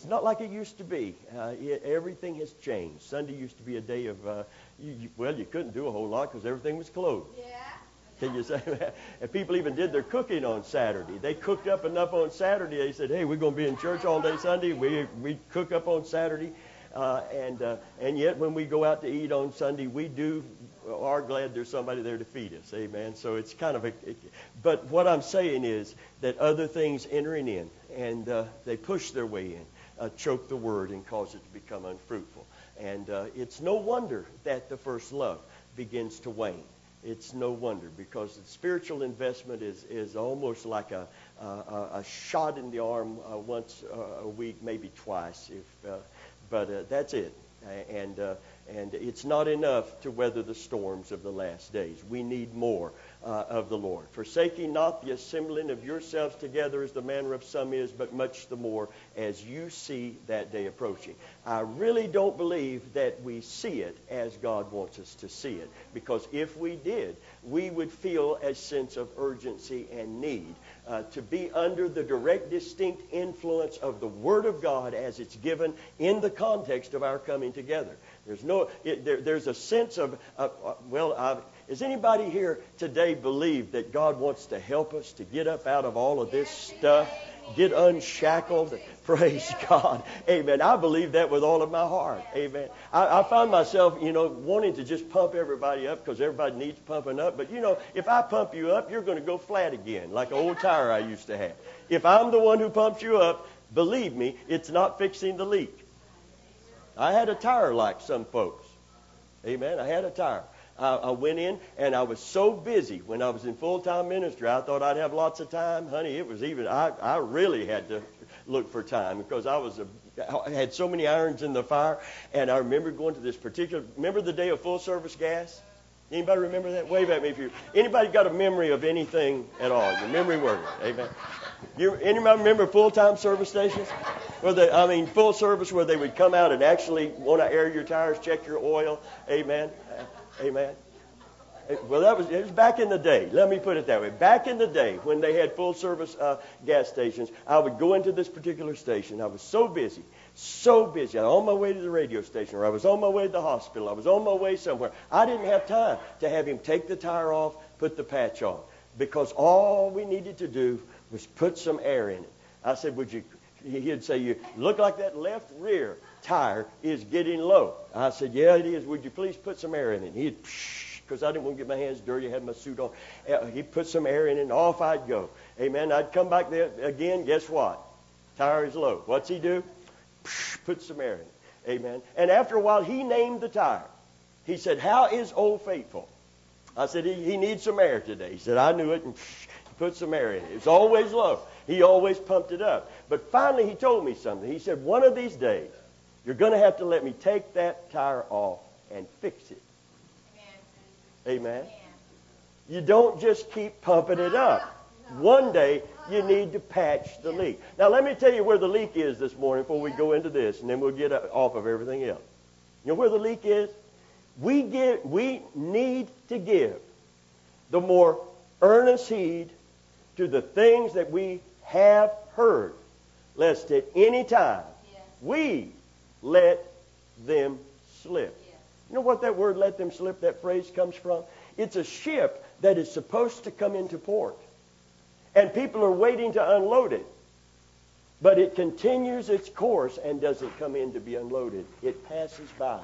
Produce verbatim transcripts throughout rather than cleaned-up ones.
It's not like it used to be. Uh, it, everything has changed. Sunday used to be a day of, uh, you, you, well, you couldn't do a whole lot because everything was closed. Yeah. Can you say that? And people even did their cooking on Saturday. They cooked up enough on Saturday. They said, hey, we're going to be in church all day Sunday. We we cook up on Saturday. Uh, and uh, and yet when we go out to eat on Sunday, we do are glad there's somebody there to feed us. Amen. So it's kind of a, it, but what I'm saying is that other things entering in, and uh, they push their way in, uh, choke the word and cause it to become unfruitful. And uh, it's no wonder that the first love begins to wane. It's no wonder, because the spiritual investment is, is almost like a, a, a shot in the arm uh, once uh, a week, maybe twice, if uh, but uh, that's it. And uh, and it's not enough to weather the storms of the last days. We need more uh, of the Lord. Forsaking not the assembling of yourselves together as the manner of some is, but much the more as you see that day approaching. I really don't believe that we see it as God wants us to see it, because if we did, we would feel a sense of urgency and need uh, to be under the direct, distinct influence of the Word of God as it's given in the context of our coming together. There's no, it, there, there's a sense of, uh, uh, well, uh, does anybody here today believe that God wants to help us to get up out of all of this stuff, get unshackled? Praise God. Amen. I believe that with all of my heart. Amen. I, I find myself, you know, wanting to just pump everybody up because everybody needs pumping up. But, you know, if I pump you up, you're going to go flat again, like an old tire I used to have. If I'm the one who pumps you up, believe me, it's not fixing the leak. I had a tire like some folks. Amen. I had a tire. I, I went in and I was so busy when I was in full-time ministry. I thought I'd have lots of time. Honey, it was even, I, I really had to look for time because I was a, I had so many irons in the fire. And I remember going to this particular, remember the day of full service gas? Anybody remember that? Wave at me if you, anybody got a memory of anything at all? Your memory working. Amen. You, anybody remember full-time service stations? Where they, I mean, full service where they would come out and actually want to air your tires, check your oil. Amen. Amen. Well, that was, it was back in the day. Let me put it that way. Back in the day when they had full service uh, gas stations, I would go into this particular station. I was so busy, so busy. I was on my way to the radio station, or I was on my way to the hospital. I was on my way somewhere. I didn't have time to have him take the tire off, put the patch on, because all we needed to do was put some air in it. I said, would you, he'd say, you look like that left rear tire is getting low. I said, yeah, it is. Would you please put some air in it? He'd, because I didn't want to get my hands dirty. I had my suit on. He'd put some air in it, and off I'd go. Amen. I'd come back there again. Guess what? Tire is low. What's he do? Put some air in it. Amen. And after a while, he named the tire. He said, how is Old Faithful? I said, he, he needs some air today. He said, I knew it, and put some air in it. It's always low. He always pumped it up. But finally, he told me something. He said, one of these days, you're going to have to let me take that tire off and fix it. Amen. Amen. You don't just keep pumping it up. One day, you need to patch the leak. Now, let me tell you where the leak is this morning before we go into this, and then we'll get off of everything else. You know where the leak is? We give, we need to give the more earnest heed to the things that we have heard, lest at any time we let them slip. You know what that word let them slip, that phrase comes from? It's a ship that is supposed to come into port. And people are waiting to unload it. But it continues its course and doesn't come in to be unloaded. It passes by.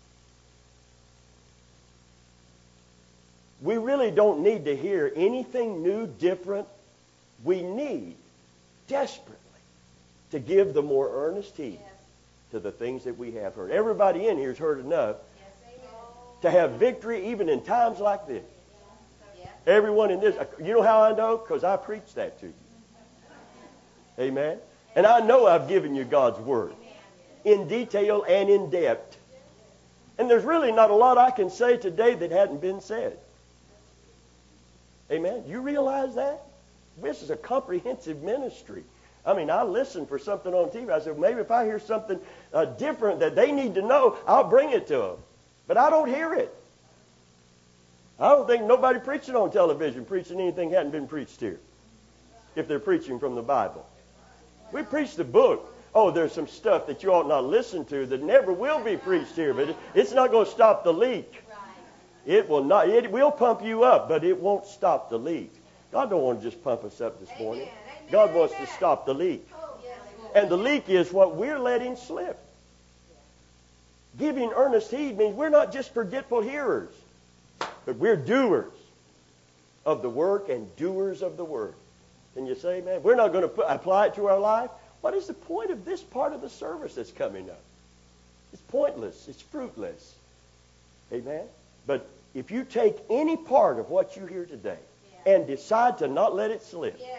We really don't need to hear anything new, different. We need desperately to give the more earnest heed to the things that we have heard. Everybody in here has heard enough to have victory even in times like this. Everyone in this, you know how I know? Because I preached that to you. Amen. And I know I've given you God's Word in detail and in depth. And there's really not a lot I can say today that hadn't been said. Amen. You realize that? This is a comprehensive ministry. I mean, I listen for something on T V. I said, maybe if I hear something uh, different that they need to know, I'll bring it to them. But I don't hear it. I don't think nobody preaching on television preaching anything hadn't been preached here, if they're preaching from the Bible. We preach the book. Oh, there's some stuff that you ought not listen to that never will be preached here, but it's not going to stop the leak. It will not. It will pump you up, but it won't stop the leak. God don't want to just pump us up this morning. God wants to stop the leak. And the leak is what we're letting slip. Giving earnest heed means we're not just forgetful hearers, but we're doers of the work and doers of the word. Can you say, man, we're not going to put, apply it to our life? What is the point of this part of the service that's coming up? It's pointless. It's fruitless. Amen? But if you take any part of what you hear today yeah. and decide to not let it slip, yeah.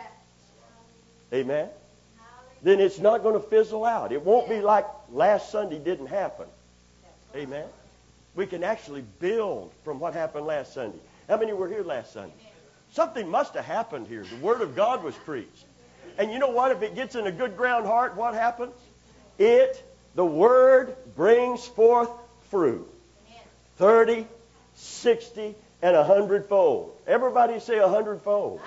amen, then it's not going to fizzle out. It won't yeah. be like last Sunday didn't happen. Amen? We can actually build from what happened last Sunday. How many were here last Sunday? Something must have happened here. The Word of God was preached. And you know what? If it gets in a good ground heart, what happens? It, the Word, brings forth fruit. thirty, sixty, and a hundredfold. Everybody say a hundredfold.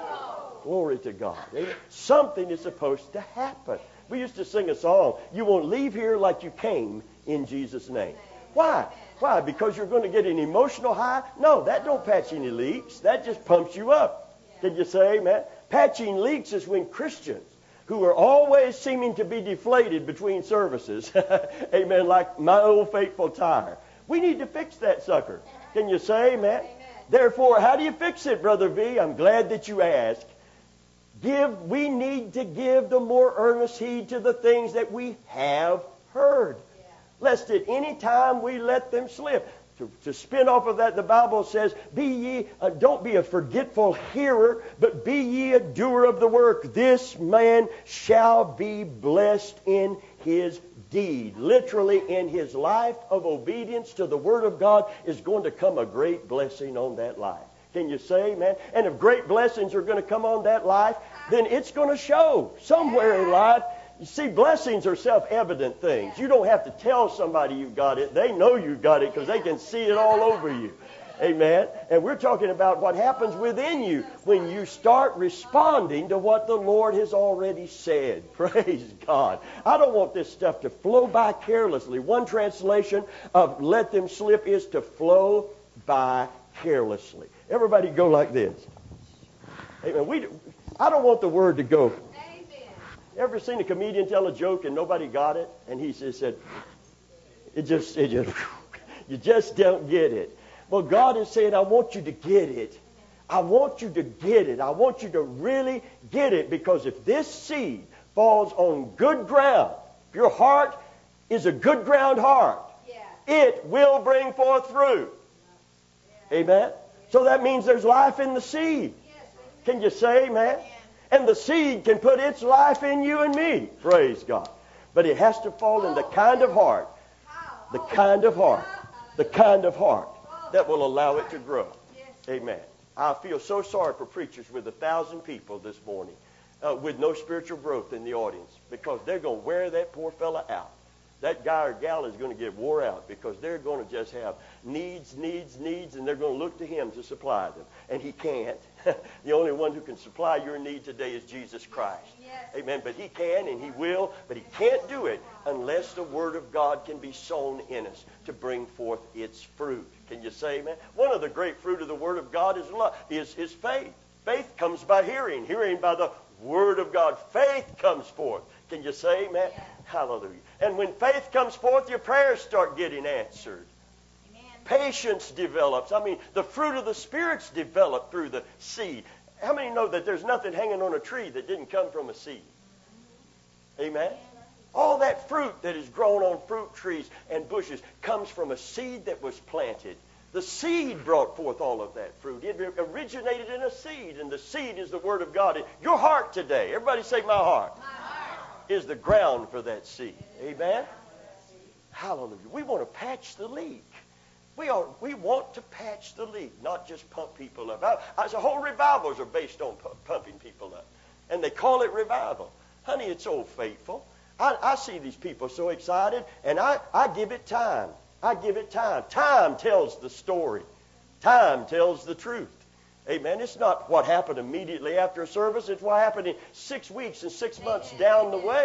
Glory to God. Something is supposed to happen. We used to sing a song, you won't leave here like you came in Jesus' name. Why? Why? Because you're going to get an emotional high? No, that don't patch any leaks. That just pumps you up. Can you say amen? Patching leaks is when Christians who are always seeming to be deflated between services, amen, like my old faithful tire. We need to fix that sucker. Can you say amen? Amen? Therefore, how do you fix it, Brother V? I'm glad that you asked. Give, we need to give the more earnest heed to the things that we have heard. Yeah. Lest at any time we let them slip. To, to spin off of that, the Bible says, "Be ye, uh, don't be a forgetful hearer, but be ye a doer of the work. This man shall be blessed in his deed." Literally, in his life of obedience to the Word of God is going to come a great blessing on that life. Can you say amen? And if great blessings are going to come on that life, then it's going to show somewhere in life. You see, blessings are self-evident things. You don't have to tell somebody you've got it. They know you've got it because they can see it all over you. Amen. And we're talking about what happens within you when you start responding to what the Lord has already said. Praise God. I don't want this stuff to flow by carelessly. One translation of let them slip is to flow by carelessly. Everybody go like this. Amen. We, I don't want the word to go. Ever seen a comedian tell a joke and nobody got it? And he just said, it just, it just, you just don't get it. Well, God is saying, I want you to get it. I want you to get it. I want you to really get it, because if this seed falls on good ground, if your heart is a good ground heart, yeah. it will bring forth fruit. Yeah. Amen? So that means there's life in the seed. Yes. Can you say amen? Yeah. And the seed can put its life in you and me. Praise God. But it has to fall in the kind of heart, the kind of heart, the kind of heart that will allow it to grow. Amen. I feel so sorry for preachers with a thousand people this morning uh, with no spiritual growth in the audience, because they're going to wear that poor fella out. That guy or gal is going to get wore out because they're going to just have needs, needs, needs, and they're going to look to him to supply them. And he can't. The only one who can supply your need today is Jesus Christ. Yes. Amen. But he can and he will, but he can't do it unless the Word of God can be sown in us to bring forth its fruit. Can you say amen? One of the great fruit of the Word of God is love, is, is faith. Faith comes by hearing, hearing by the Word of God. Faith comes forth. Can you say amen? Yes. Hallelujah. And when faith comes forth, your prayers start getting answered. Amen. Patience develops. I mean, the fruit of the Spirit's developed through the seed. How many know that there's nothing hanging on a tree that didn't come from a seed? Amen? All that fruit that is grown on fruit trees and bushes comes from a seed that was planted. The seed brought forth all of that fruit. It originated in a seed, and the seed is the Word of God. Your heart today, everybody say, my heart. My heart. Is the ground for that seed. Amen? Hallelujah. We want to patch the leak. We are, we want to patch the leak, not just pump people up. I, I, the whole revivals are based on pu- pumping people up. And they call it revival. Honey, it's Old Faithful. I, I see these people so excited, and I, I give it time. I give it time. Time tells the story. Time tells the truth. Amen. It's not what happened immediately after a service. It's what happened in six weeks and six months down the way.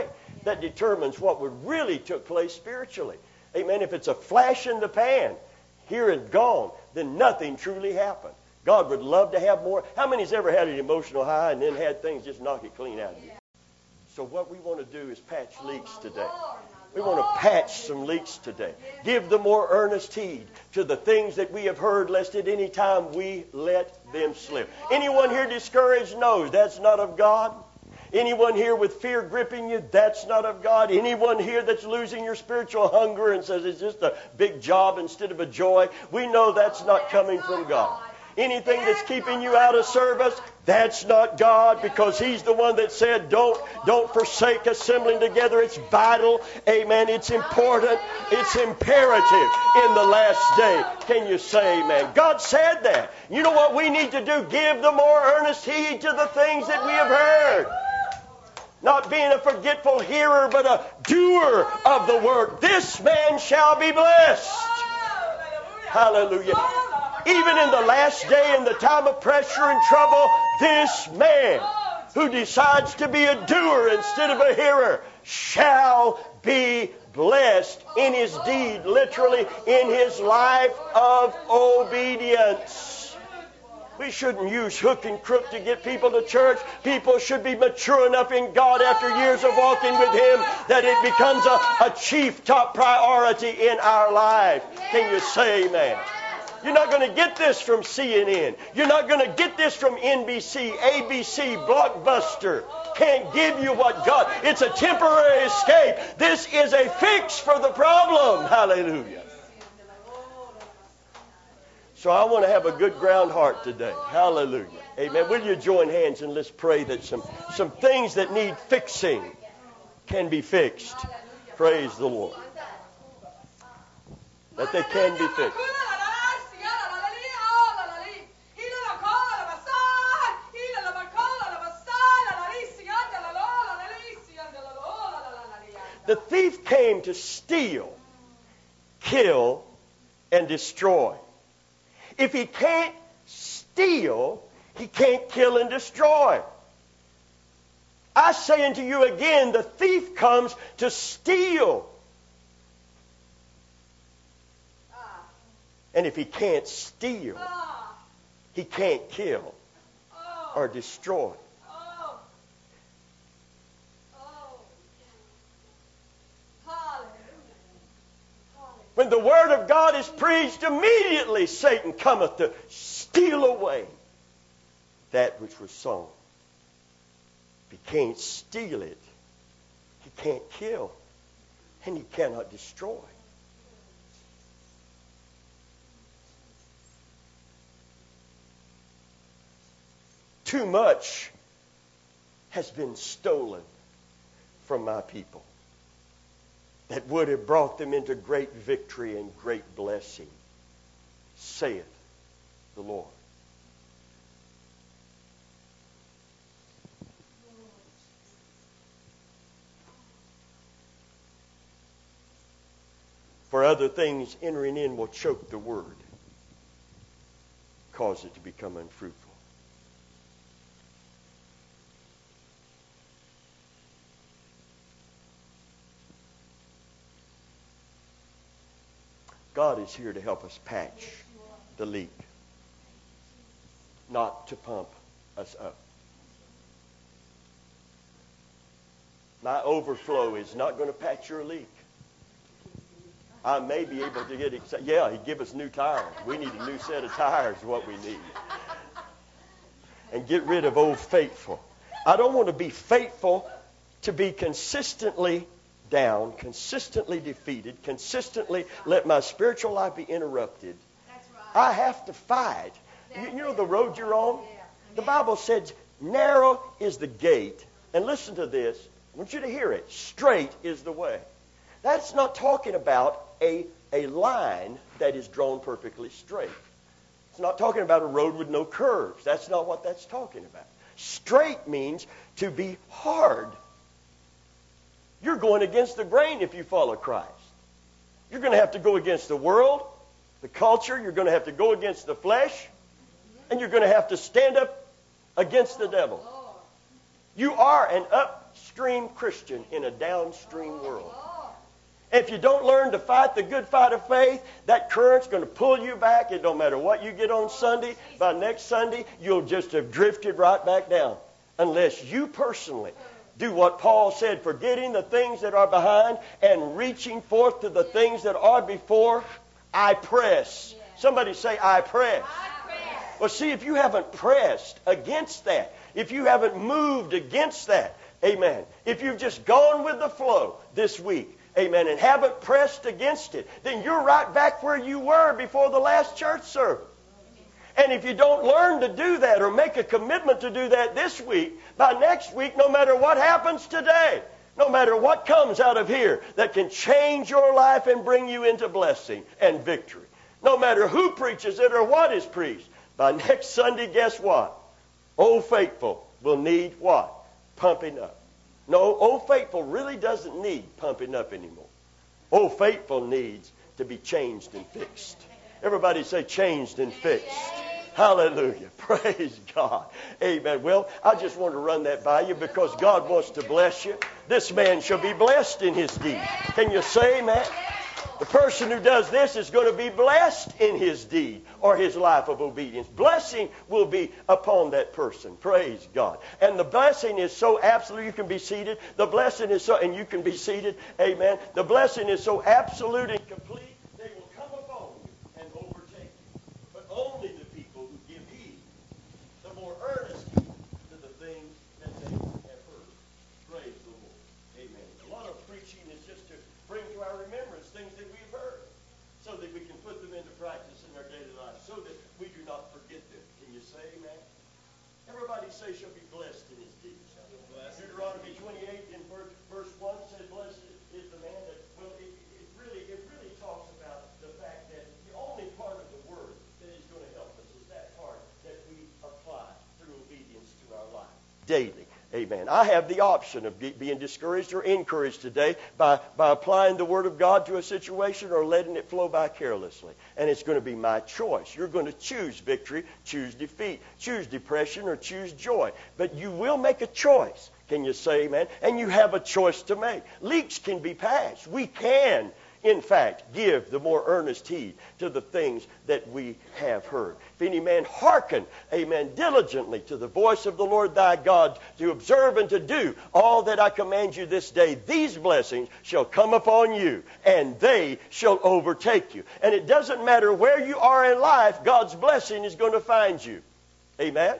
that determines what would really took place spiritually. Amen. If it's a flash in the pan, here and gone, then nothing truly happened. God would love to have more. How many's ever had an emotional high and then had things just knock it clean out of you? So what we want to do is patch leaks today. We want to patch some leaks today. Give the more earnest heed to the things that we have heard, lest at any time we let them slip. Anyone here discouraged knows that's not of God. Anyone here with fear gripping you, that's not of God. Anyone here that's losing your spiritual hunger and says it's just a big job instead of a joy, we know that's not coming from God. Anything that's keeping you out of service, that's not God, because He's the one that said, don't, don't forsake assembling together. It's vital. Amen. It's important. It's imperative in the last day. Can you say amen? God said that. You know what we need to do? Give the more earnest heed to the things that we have heard. Not being a forgetful hearer, but a doer of the word. This man shall be blessed. Hallelujah. Even in the last day, in the time of pressure and trouble, this man who decides to be a doer instead of a hearer shall be blessed in his deed, literally in his life of obedience. We shouldn't use hook and crook to get people to church. People should be mature enough in God after years of walking with Him that it becomes a, a chief top priority in our life. Can you say amen? You're not going to get this from C N N. You're not going to get this from N B C, A B C, Blockbuster. Can't give you what God... It's a temporary escape. This is a fix for the problem. Hallelujah. So I want to have a good ground heart today. Hallelujah. Amen. Will you join hands and let's pray that some, some things that need fixing can be fixed. Praise the Lord. That they can be fixed. The thief came to steal, kill, and destroy. If he can't steal, he can't kill and destroy. I say unto you again, the thief comes to steal. And if he can't steal, he can't kill or destroy. When the Word of God is preached, immediately Satan cometh to steal away that which was sown. If he can't steal it, he can't kill, and he cannot destroy. Too much has been stolen from my people that would have brought them into great victory and great blessing, saith the Lord. For other things entering in will choke the word, cause it to become unfruitful. God is here to help us patch the leak, not to pump us up. My overflow is not going to patch your leak. I may be able to get excited. Yeah, He'd give us new tires. We need a new set of tires is what we need. And get rid of old faithful. I don't want to be faithful to be consistently down, consistently defeated, consistently let my spiritual life be interrupted. That's right. I have to fight. You, you know the road you're on? The Bible says, narrow is the gate. And listen to this. I want you to hear it. Straight is the way. That's not talking about a, a line that is drawn perfectly straight. It's not talking about a road with no curves. That's not what that's talking about. Straight means to be hard. You're going against the grain if you follow Christ. You're going to have to go against the world, the culture. You're going to have to go against the flesh. And you're going to have to stand up against the devil. You are an up upstream Christian in a downstream world. If you don't learn to fight the good fight of faith, that current's going to pull you back. It don't matter what you get on Sunday. By next Sunday, you'll just have drifted right back down. Unless you personally do what Paul said, forgetting the things that are behind and reaching forth to the things that are before, I press. Somebody say, I press. I press. Well, see, if you haven't pressed against that, if you haven't moved against that, amen, if you've just gone with the flow this week, amen, and haven't pressed against it, then you're right back where you were before the last church service. And if you don't learn to do that or make a commitment to do that this week, by next week, no matter what happens today, no matter what comes out of here that can change your life and bring you into blessing and victory, no matter who preaches it or what is preached, by next Sunday, guess what? Old Faithful will need what? Pumping up. No, Old Faithful really doesn't need pumping up anymore. Old Faithful needs to be changed and fixed. Everybody say changed and fixed. Hallelujah. Praise God. Amen. Well, I just want to run that by you because God wants to bless you. This man shall be blessed in his deed. Can you say amen? The person who does this is going to be blessed in his deed or his life of obedience. Blessing will be upon that person. Praise God. And the blessing is so absolute. You can be seated. The blessing is so, and you can be seated. Amen. The blessing is so absolute and complete. They will come upon you and overtake you. But only the people who give heed, the more earnest heed to the things that they have heard. Praise the Lord. Amen. A lot of preaching is just to bring to our remembrance things that we've heard so that we can put them into practice in our daily life so that we do not forget them. Can you say amen? Everybody say shall be blessed in his deeds. Deuteronomy twenty-eight in verse, verse one said, blessed is the man that, well, it, it really it really talks about the fact that the only part of the word that is going to help us is that part that we apply through obedience to our life daily. Amen. I have the option of be, being discouraged or encouraged today by, by applying the Word of God to a situation or letting it flow by carelessly. And it's going to be my choice. You're going to choose victory, choose defeat, choose depression, or choose joy. But you will make a choice. Can you say amen? And you have a choice to make. Leaks can be patched. We can, in fact, give the more earnest heed to the things that we have heard. If any man hearken, amen, diligently to the voice of the Lord thy God, to observe and to do all that I command you this day, these blessings shall come upon you, and they shall overtake you. And it doesn't matter where you are in life, God's blessing is going to find you. Amen?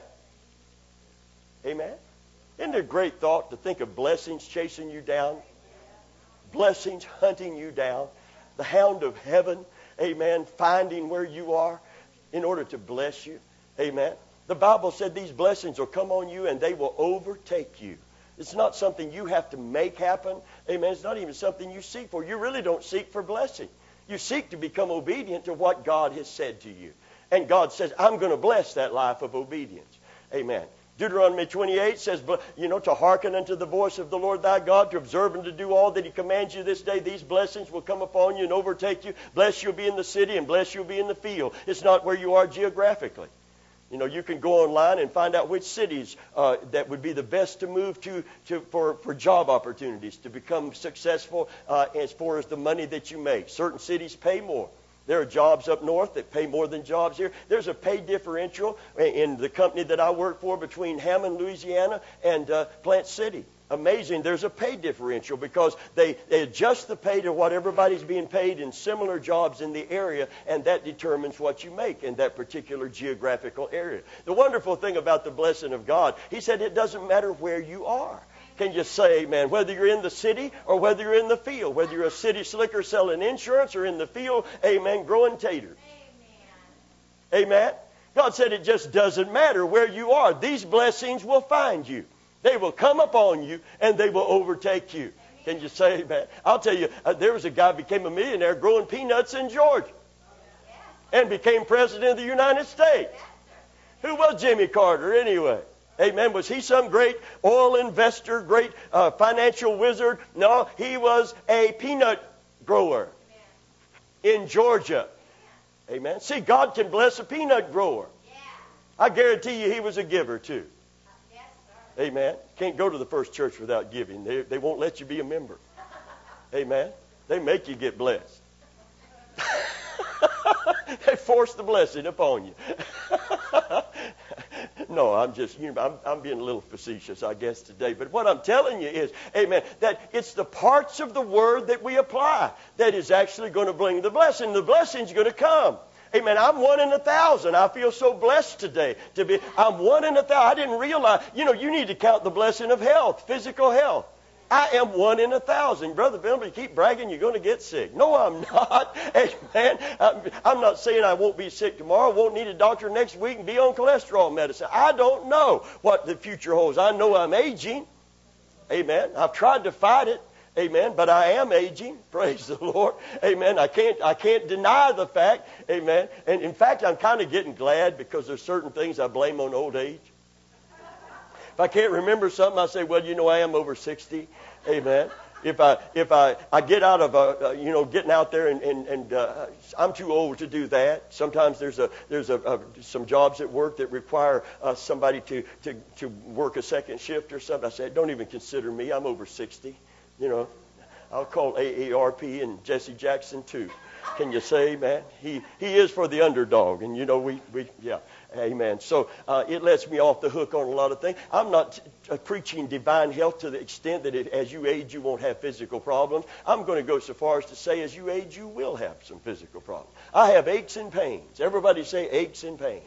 Amen? Isn't it a great thought to think of blessings chasing you down? Blessings hunting you down, the hound of heaven, amen, finding where you are in order to bless you, amen. The Bible said these blessings will come on you and they will overtake you. It's not something you have to make happen, amen. It's not even something you seek for. You really don't seek for blessing. You seek to become obedient to what God has said to you. And God says, I'm going to bless that life of obedience, amen. Deuteronomy twenty-eight says, you know, to hearken unto the voice of the Lord thy God, to observe and to do all that he commands you this day. These blessings will come upon you and overtake you. Blessed you'll be in the city and blessed you'll be in the field. It's not where you are geographically. You know, you can go online and find out which cities uh, that would be the best to move to, to for, for job opportunities, to become successful uh, as far as the money that you make. Certain cities pay more. There are jobs up north that pay more than jobs here. There's a pay differential in the company that I work for between Hammond, Louisiana, and uh, Plant City. Amazing. There's a pay differential because they, they adjust the pay to what everybody's being paid in similar jobs in the area, and that determines what you make in that particular geographical area. The wonderful thing about the blessing of God, he said it doesn't matter where you are. Can you say amen? Whether you're in the city or whether you're in the field. Whether you're a city slicker selling insurance or in the field, amen, growing taters. Amen. Amen. God said it just doesn't matter where you are. These blessings will find you. They will come upon you and they will overtake you. Can you say amen? I'll tell you, uh, there was a guy who became a millionaire growing peanuts in Georgia and became president of the United States. Who was Jimmy Carter anyway? Amen. Was he some great oil investor, great uh, financial wizard? No, he was a peanut grower in Georgia. Amen. See, God can bless a peanut grower. I guarantee you he was a giver too. Amen. Can't go to the First Church without giving. They, they won't let you be a member. Amen. They make you get blessed. They force the blessing upon you. No, I'm just, you know, I'm, I'm being a little facetious, I guess, today. But what I'm telling you is, amen, that it's the parts of the Word that we apply that is actually going to bring the blessing. The blessing's going to come. Amen. I'm one in a thousand. I feel so blessed today to be, I'm one in a thousand. I didn't realize, you know, you need to count the blessing of health, physical health. I am one in a thousand. Brother Bill, you keep bragging, you're going to get sick. No, I'm not. Amen. I'm not saying I won't be sick tomorrow, won't need a doctor next week and be on cholesterol medicine. I don't know what the future holds. I know I'm aging. Amen. I've tried to fight it. Amen. But I am aging. Praise the Lord. Amen. I can't, I can't deny the fact. Amen. And in fact, I'm kind of getting glad because there's certain things I blame on old age. If I can't remember something, I say, well, you know, I am over sixty. Amen. If I if I, I get out of a, uh, you know, getting out there and, and, and uh, I'm too old to do that. Sometimes there's a there's a, a some jobs at work that require uh, somebody to, to, to work a second shift or something. I say, don't even consider me. I'm over sixty. You know, I'll call A A R P and Jesse Jackson too. Can you say, man? He he is for the underdog. And, you know, we, we yeah. Amen. So uh, it lets me off the hook on a lot of things. I'm not uh, preaching divine health to the extent that it, as you age, you won't have physical problems. I'm going to go so far as to say as you age, you will have some physical problems. I have aches and pains. Everybody say aches and pains.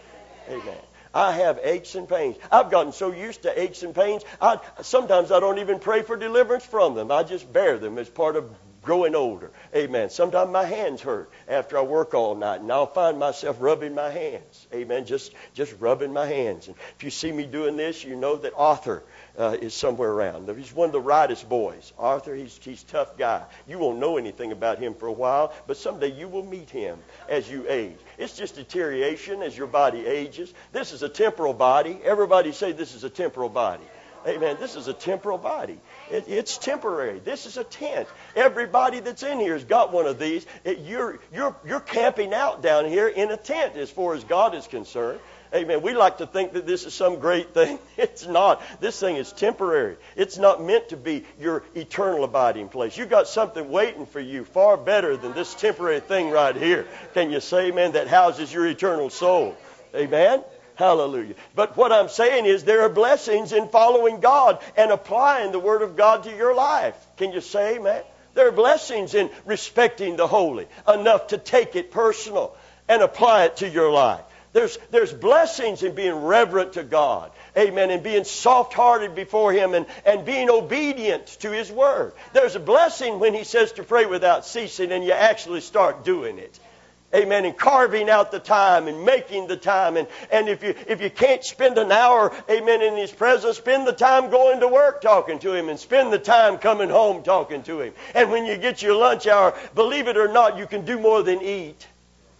Amen. I have aches and pains. I've gotten so used to aches and pains, I, sometimes I don't even pray for deliverance from them. I just bear them as part of growing older. Amen. Sometimes my hands hurt after I work all night, and I'll find myself rubbing my hands. Amen. Just just rubbing my hands. And if you see me doing this, you know that Arthur uh, is somewhere around. He's one of the rightest boys. Arthur, he's he's a tough guy. You won't know anything about him for a while, but someday you will meet him as you age. It's just deterioration as your body ages. This is a temporal body. Everybody say this is a temporal body. Amen. This is a temporal body. It, it's temporary. This is a tent. Everybody that's in here has got one of these. It, you're you're you're camping out down here in a tent as far as God is concerned. Amen. We like to think that this is some great thing. It's not. This thing is temporary. It's not meant to be your eternal abiding place. You've got something waiting for you far better than this temporary thing right here. Can you say, amen, that houses your eternal soul? Amen. Hallelujah. But what I'm saying is there are blessings in following God and applying the Word of God to your life. Can you say amen? There are blessings in respecting the holy enough to take it personal and apply it to your life. There's, there's blessings in being reverent to God. Amen. And being soft-hearted before Him and, and being obedient to His Word. There's a blessing when He says to pray without ceasing and you actually start doing it. Amen. And carving out the time and making the time. And, and if you if you can't spend an hour, amen, in His presence, spend the time going to work talking to Him and spend the time coming home talking to Him. And when you get your lunch hour, believe it or not, you can do more than eat.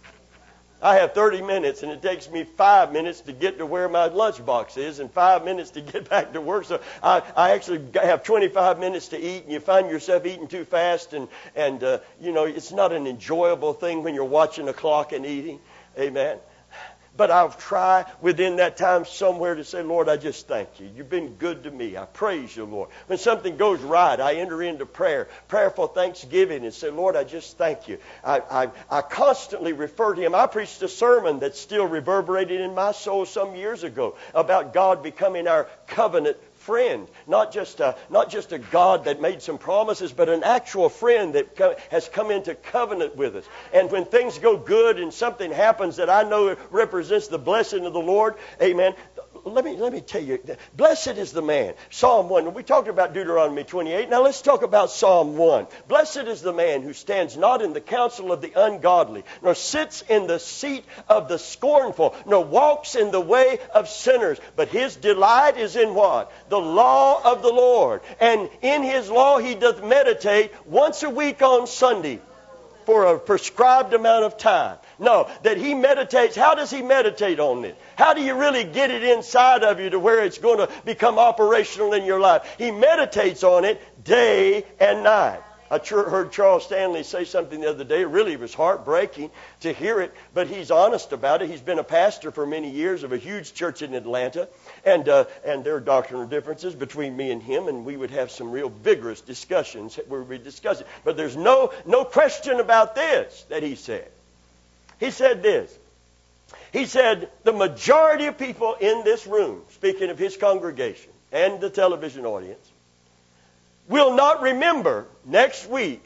I have thirty minutes, and it takes me five minutes to get to where my lunchbox is and five minutes to get back to work. So I, I actually have twenty-five minutes to eat, and you find yourself eating too fast. And, and uh, you know, it's not an enjoyable thing when you're watching a clock and eating. Amen. But I'll try within that time somewhere to say, Lord, I just thank you. You've been good to me. I praise you, Lord. When something goes right, I enter into prayer, prayerful thanksgiving, and say, Lord, I just thank you. I, I, I constantly refer to Him. I preached a sermon that's still reverberating in my soul some years ago about God becoming our covenant friend, not just a, not just a God that made some promises, but an actual friend that co- has come into covenant with us. And when things go good and something happens that I know represents the blessing of the Lord, amen, let me let me tell you, blessed is the man. Psalm one. We talked about Deuteronomy twenty-eight. Now let's talk about Psalm one. Blessed is the man who stands not in the counsel of the ungodly, nor sits in the seat of the scornful, nor walks in the way of sinners. But his delight is in what? The law of the Lord. And in His law he doth meditate once a week on Sunday for a prescribed amount of time. No, that he meditates. How does he meditate on it? How do you really get it inside of you to where it's going to become operational in your life? He meditates on it day and night. I heard Charles Stanley say something the other day. It really was heartbreaking to hear it, but he's honest about it. He's been a pastor for many years of a huge church in Atlanta, and uh, and there are doctrinal differences between me and him, and we would have some real vigorous discussions where we discuss it. But there's no no question about this that he said. He said this. He said the majority of people in this room, speaking of his congregation and the television audience, will not remember next week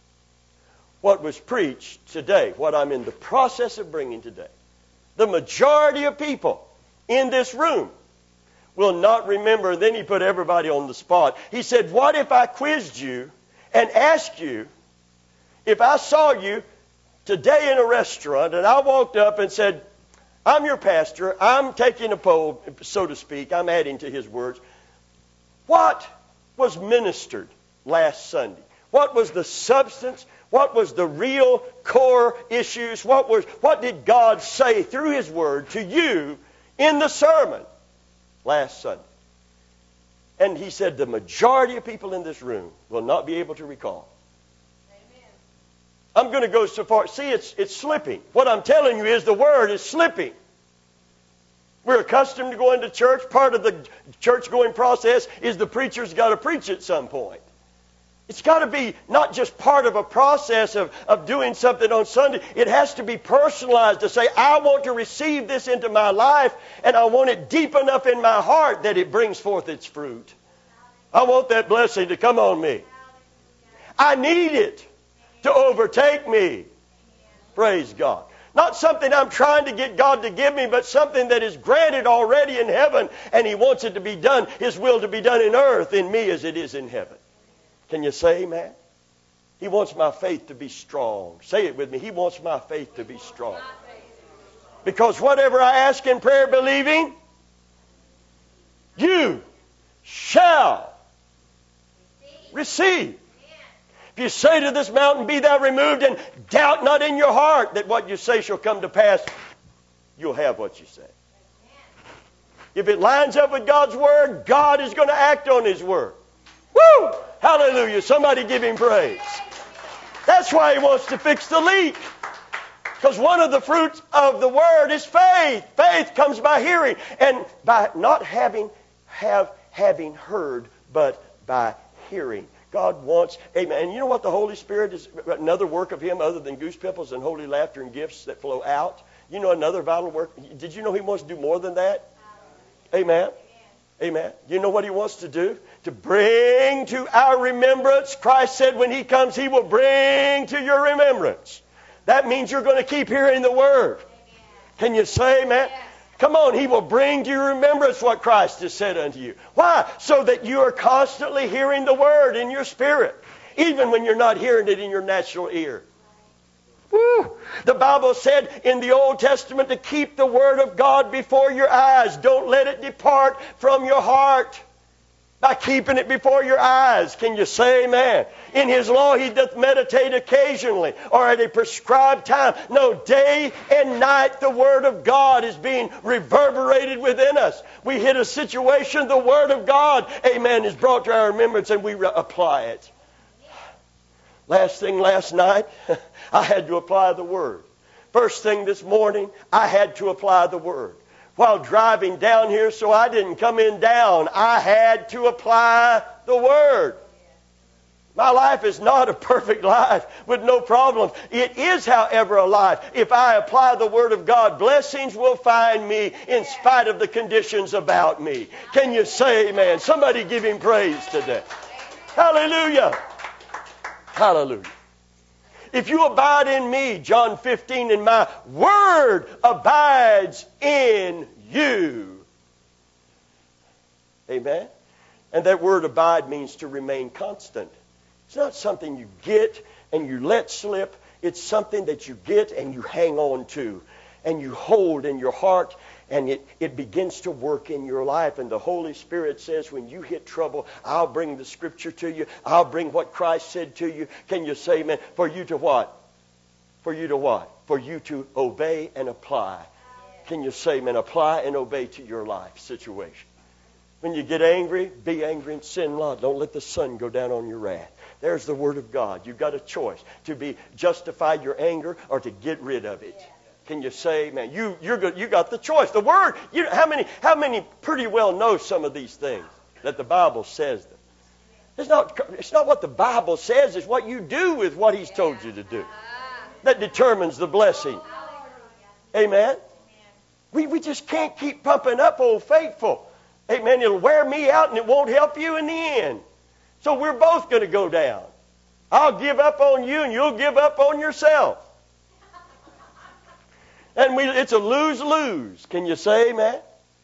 what was preached today, what I'm in the process of bringing today. The majority of people in this room will not remember. Then he put everybody on the spot. He said, what if I quizzed you and asked you, if I saw you today in a restaurant and I walked up and said, I'm your pastor, I'm taking a poll, so to speak, I'm adding to his words, what was ministered last Sunday? What was the substance? What was the real core issues? What was what did God say through His Word to you in the sermon last Sunday? And he said the majority of people in this room will not be able to recall. Amen. I'm going to go so far. See, it's it's slipping. What I'm telling you is the Word is slipping. We're accustomed to going to church. Part of the church-going process is the preacher's got to preach at some point. It's got to be not just part of a process of, of doing something on Sunday. It has to be personalized to say, I want to receive this into my life, and I want it deep enough in my heart that it brings forth its fruit. I want that blessing to come on me. I need it to overtake me. Praise God. Not something I'm trying to get God to give me, but something that is granted already in heaven, and He wants it to be done, His will to be done in earth, in me as it is in heaven. Can you say amen? He wants my faith to be strong. Say it with me. He wants my faith to be strong. Because whatever I ask in prayer believing, you shall receive. If you say to this mountain, be thou removed, and doubt not in your heart that what you say shall come to pass, you'll have what you say. If it lines up with God's Word, God is going to act on His Word. Woo! Hallelujah. Somebody give Him praise. That's why He wants to fix the leak. Because one of the fruits of the Word is faith. Faith comes by hearing. And by not having, have, having heard, but by hearing. God wants, amen. And you know what the Holy Spirit is, another work of Him other than goose pimples and holy laughter and gifts that flow out? You know another vital work? Did you know He wants to do more than that? Amen. Amen. You know what He wants to do? To bring to our remembrance. Christ said when He comes, He will bring to your remembrance. That means you're going to keep hearing the Word. Can you say amen? Come on, He will bring to your remembrance what Christ has said unto you. Why? So that you are constantly hearing the Word in your spirit, even when you're not hearing it in your natural ear. Woo. The Bible said in the Old Testament to keep the Word of God before your eyes. Don't let it depart from your heart. By keeping it before your eyes. Can you say amen? In His law He doth meditate occasionally or at a prescribed time. No, day and night the Word of God is being reverberated within us. We hit a situation, the Word of God, amen, is brought to our remembrance and we re- apply it. Last thing last night, I had to apply the Word. First thing this morning, I had to apply the Word. While driving down here, so I didn't come in down. I had to apply the Word. My life is not a perfect life with no problems. It is, however, a life. If I apply the Word of God, blessings will find me in spite of the conditions about me. Can you say amen? Somebody give Him praise today. Hallelujah. Hallelujah. If you abide in me, John fifteen, and my Word abides in you. Amen? And that word abide means to remain constant. It's not something you get and you let slip. It's something that you get and you hang on to and you hold in your heart, and it, it begins to work in your life. And the Holy Spirit says, when you hit trouble, I'll bring the Scripture to you. I'll bring what Christ said to you. Can you say amen? For you to what? For you to what? For you to obey and apply. Can you say amen? Apply and obey to your life situation. When you get angry, be angry and sin not. Don't let the sun go down on your wrath. There's the Word of God. You've got a choice to be justify your anger or to get rid of it. Can you say, man, you you're good, you got the choice. The Word. You how many how many pretty well know some of these things that the Bible says them. It's not it's not what the Bible says. It's what you do with what He's told you to do that determines the blessing. Amen. We we just can't keep pumping up Old Faithful. Amen. It'll wear me out and it won't help you in the end. So we're both going to go down. I'll give up on you and you'll give up on yourself. And we, it's a lose-lose. Can you say amen?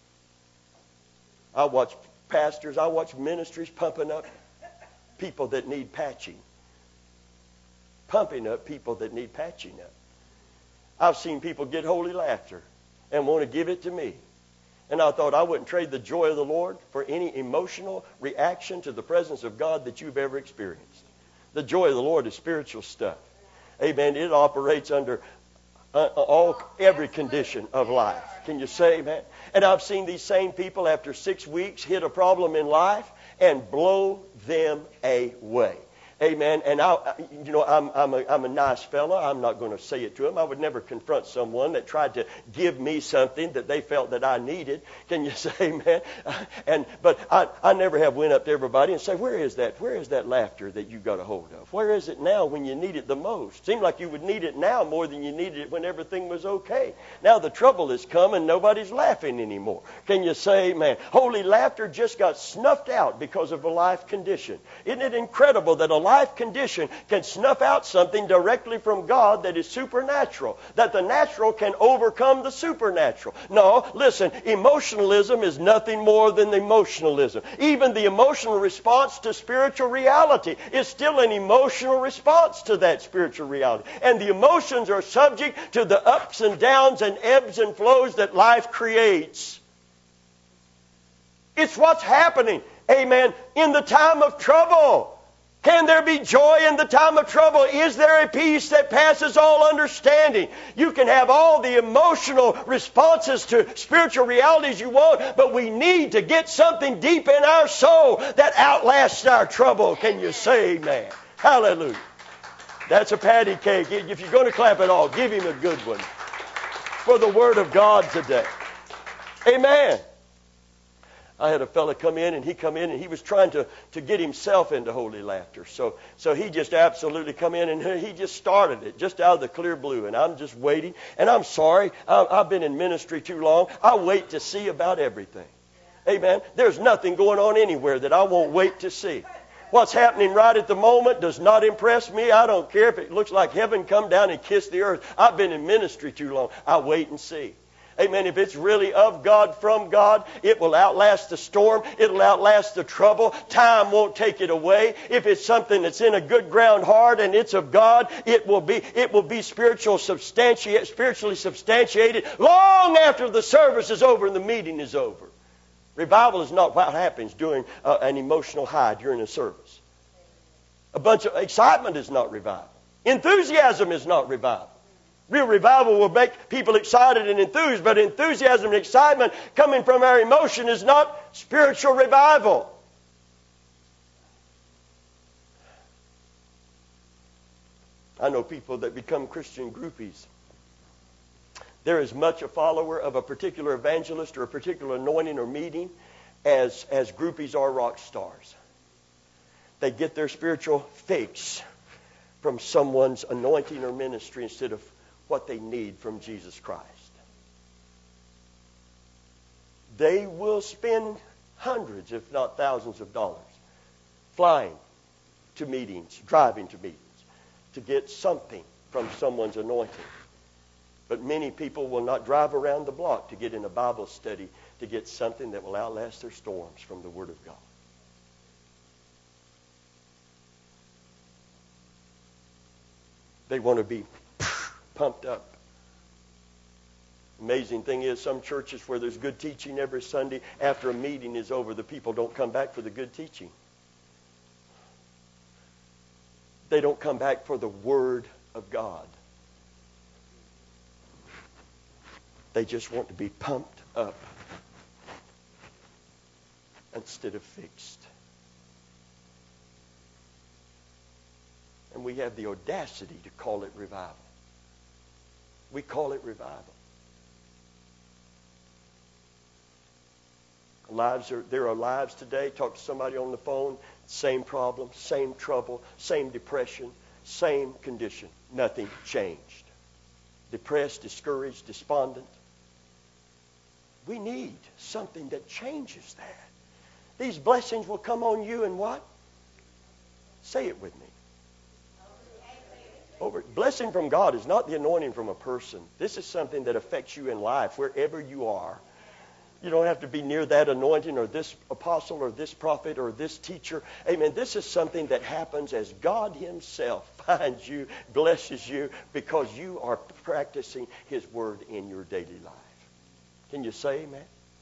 I watch pastors, I watch ministries pumping up people that need patching. Pumping up people that need patching up. I've seen people get holy laughter and want to give it to me. And I thought I wouldn't trade the joy of the Lord for any emotional reaction to the presence of God that you've ever experienced. The joy of the Lord is spiritual stuff. Amen. It operates under uh, all every condition of life. Can you say amen? And I've seen these same people after six weeks hit a problem in life and blow them away. Amen. And I, you know, I'm I'm a, I'm a nice fella. I'm not going to say it to them. I would never confront someone that tried to give me something that they felt that I needed. Can you say amen? And but I I never have went up to everybody and say, where is that? Where is that laughter that you got a hold of? Where is it now when you need it the most? Seemed like you would need it now more than you needed it when everything was okay. Now the trouble has come and nobody's laughing anymore. Can you say amen? Holy laughter just got snuffed out because of a life condition. Isn't it incredible that a life condition can snuff out something directly from God that is supernatural, that the natural can overcome the supernatural? No, listen, emotionalism is nothing more than emotionalism. Even the emotional response to spiritual reality is still an emotional response to that spiritual reality. And the emotions are subject to the ups and downs and ebbs and flows that life creates. It's what's happening, amen, in the time of trouble. Can there be joy in the time of trouble? Is there a peace that passes all understanding? You can have all the emotional responses to spiritual realities you want, but we need to get something deep in our soul that outlasts our trouble. Can you say amen? Hallelujah. That's a patty cake. If you're going to clap it all, give him a good one for the Word of God today. Amen. I had a fella come in, and he come in, and he was trying to, to get himself into holy laughter. So so he just absolutely come in, and he just started it, just out of the clear blue. And I'm just waiting. And I'm sorry, I, I've been in ministry too long. I wait to see about everything. Amen. There's nothing going on anywhere that I won't wait to see. What's happening right at the moment does not impress me. I don't care if it looks like heaven come down and kiss the earth. I've been in ministry too long. I wait and see. Amen. If it's really of God, from God, it will outlast the storm. It'll outlast the trouble. Time won't take it away. If it's something that's in a good ground hard and it's of God, it will be it will be spiritual substanti- spiritually substantiated long after the service is over and the meeting is over. Revival is not what happens during uh, an emotional high during a service. A bunch of excitement is not revival. Enthusiasm is not revival. Real revival will make people excited and enthused, but enthusiasm and excitement coming from our emotion is not spiritual revival. I know people that become Christian groupies. They're as much a follower of a particular evangelist or a particular anointing or meeting as, as groupies are rock stars. They get their spiritual fix from someone's anointing or ministry instead of what they need from Jesus Christ. They will spend hundreds, if not thousands of dollars flying to meetings, driving to meetings, to get something from someone's anointing. But many people will not drive around the block to get in a Bible study to get something that will outlast their storms from the Word of God. They want to be pumped up. Amazing thing is, some churches where there's good teaching every Sunday, after a meeting is over, the people don't come back for the good teaching. They don't come back for the Word of God. They just want to be pumped up instead of fixed. And we have the audacity to call it revival. We call it revival. Lives are, there are lives today, talk to somebody on the phone, same problem, same trouble, same depression, same condition. Nothing changed. Depressed, discouraged, despondent. We need something that changes that. These blessings will come on you and what? Say it with me. Over. Blessing from God is not the anointing from a person. This is something that affects you in life wherever you are. You don't have to be near that anointing or this apostle or this prophet or this teacher. Amen. This is something that happens as God himself finds you, blesses you, because you are practicing his word in your daily life. Can you say amen?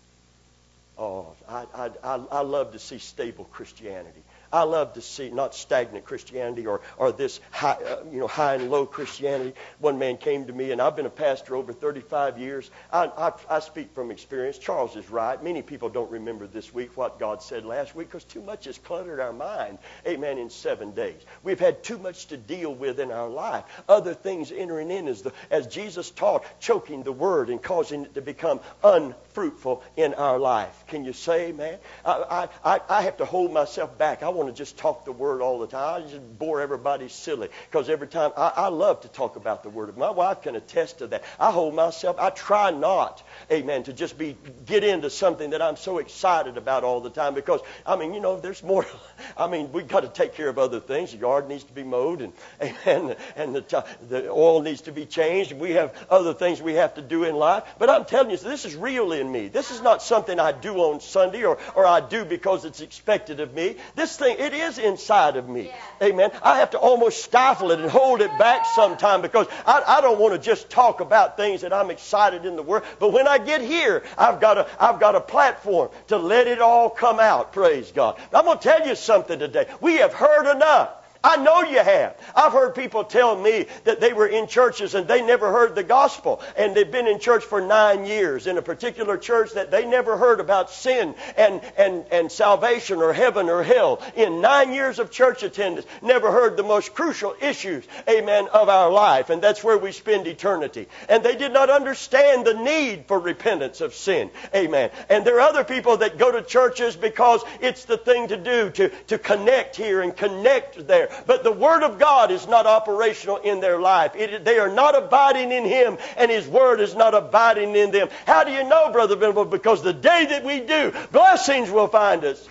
Oh, I, I, I, I love to see stable Christianity. I love to see not stagnant Christianity or, or this high, uh, you know, high and low Christianity. One man came to me, and I've been a pastor over thirty-five years. I, I, I speak from experience. Charles is right. Many people don't remember this week what God said last week because too much has cluttered our mind. Amen. In seven days, we've had too much to deal with in our life. Other things entering in as the as Jesus taught, choking the word and causing it to become unfruitful in our life. Can you say, man? I I, I have to hold myself back. I want to just talk the word all the time. I just bore everybody silly because every time I, I love to talk about the word. My wife can attest to that. I hold myself. I try not, amen, to just be get into something that I'm so excited about all the time because I mean, you know, there's more. I mean, we got to take care of other things. The yard needs to be mowed, and amen, and the the oil needs to be changed. We have other things we have to do in life. But I'm telling you, this is real in me. This is not something I do on Sunday or or I do because it's expected of me. This thing. It is inside of me. Yeah. Amen. I have to almost stifle it and hold it back sometime because I, I don't want to just talk about things that I'm excited in the Word. But when I get here, I've got a, I've got a platform to let it all come out. Praise God. I'm going to tell you something today. We have heard enough. I know you have. I've heard people tell me that they were in churches and they never heard the gospel. And they've been in church for nine years in a particular church that they never heard about sin and, and, and salvation or heaven or hell. In nine years of church attendance, never heard the most crucial issues, amen, of our life. And that's where we spend eternity. And they did not understand the need for repentance of sin. Amen. And there are other people that go to churches because it's the thing to do, to, to connect here and connect there. But the Word of God is not operational in their life. It, they are not abiding in Him, and His Word is not abiding in them. How do you know, Brother Venable? Because the day that we do, blessings will find us.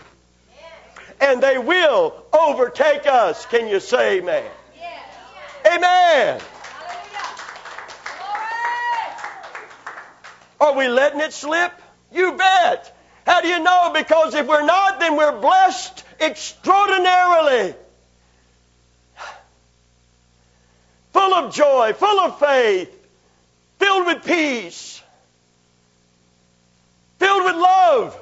And they will overtake us. Can you say amen? Amen. Are we letting it slip? You bet. How do you know? Because if we're not, then we're blessed extraordinarily. Full of joy, full of faith, filled with peace, filled with love.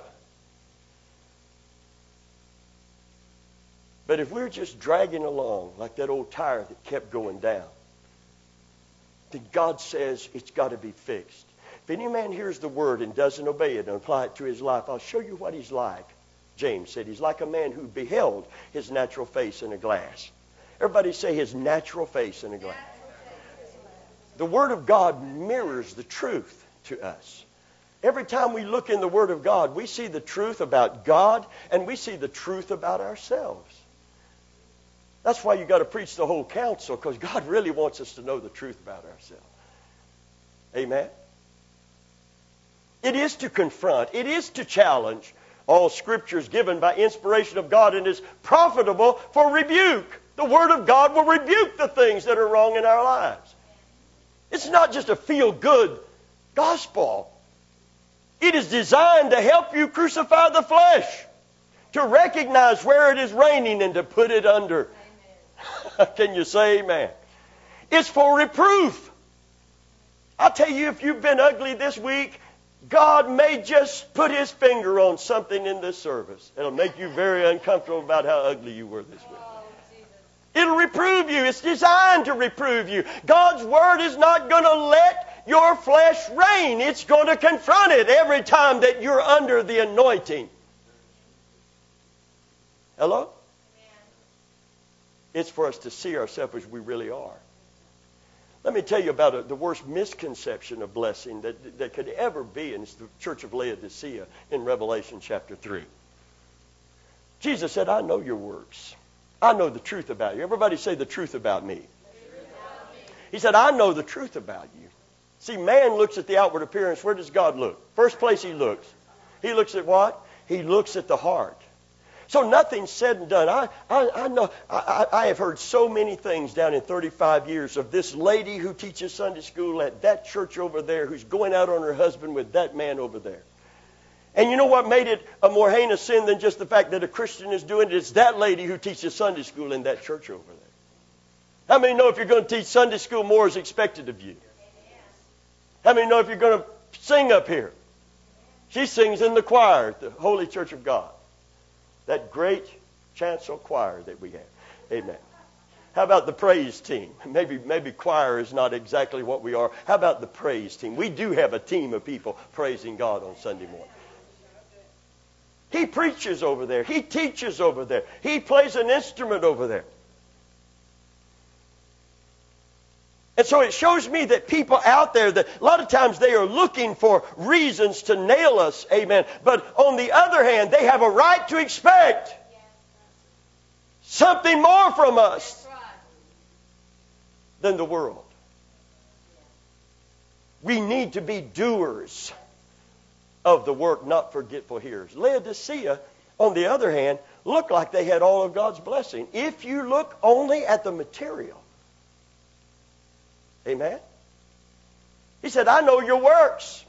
But if we're just dragging along like that old tire that kept going down, then God says it's got to be fixed. If any man hears the word and doesn't obey it and apply it to his life, I'll show you what he's like. James said he's like a man who beheld his natural face in a glass. Everybody say his natural face in a glass. The Word of God mirrors the truth to us. Every time we look in the Word of God, we see the truth about God and we see the truth about ourselves. That's why you got to preach the whole counsel, because God really wants us to know the truth about ourselves. Amen? It is to confront. It is to challenge. All Scripture is given by inspiration of God and is profitable for rebuke. The Word of God will rebuke the things that are wrong in our lives. It's not just a feel-good gospel. It is designed to help you crucify the flesh, to recognize where it is raining and to put it under. Can you say amen? It's for reproof. I tell you, if you've been ugly this week, God may just put His finger on something in this service. It'll make you very uncomfortable about how ugly you were this week. It'll reprove you. It's designed to reprove you. God's Word is not going to let your flesh reign. It's going to confront it every time that you're under the anointing. Hello? It's for us to see ourselves as we really are. Let me tell you about a, the worst misconception of blessing that, that could ever be, and it's the church of Laodicea in Revelation chapter three. Jesus said, I know your works. I know the truth about you. Everybody say the truth about me. He said, I know the truth about you. See, man looks at the outward appearance. Where does God look? First place he looks. He looks at what? He looks at the heart. So nothing's said and done. I, I, I know. I, I have heard so many things down in thirty-five years of this lady who teaches Sunday school at that church over there who's going out on her husband with that man over there. And you know what made it a more heinous sin than just the fact that a Christian is doing it? It's that lady who teaches Sunday school in that church over there. How many know if you're going to teach Sunday school, more is expected of you? How many know if you're going to sing up here? She sings in the choir at the Holy Church of God. That great chancel choir that we have. Amen. How about the praise team? Maybe maybe choir is not exactly what we are. How about the praise team? We do have a team of people praising God on Sunday morning. He preaches over there. He teaches over there. He plays an instrument over there. And so it shows me that people out there, that a lot of times they are looking for reasons to nail us, amen. But on the other hand, they have a right to expect something more from us than the world. We need to be doers of the work, not forgetful hearers. Laodicea, on the other hand, looked like they had all of God's blessing. If you look only at the material. Amen? He said, I know your works.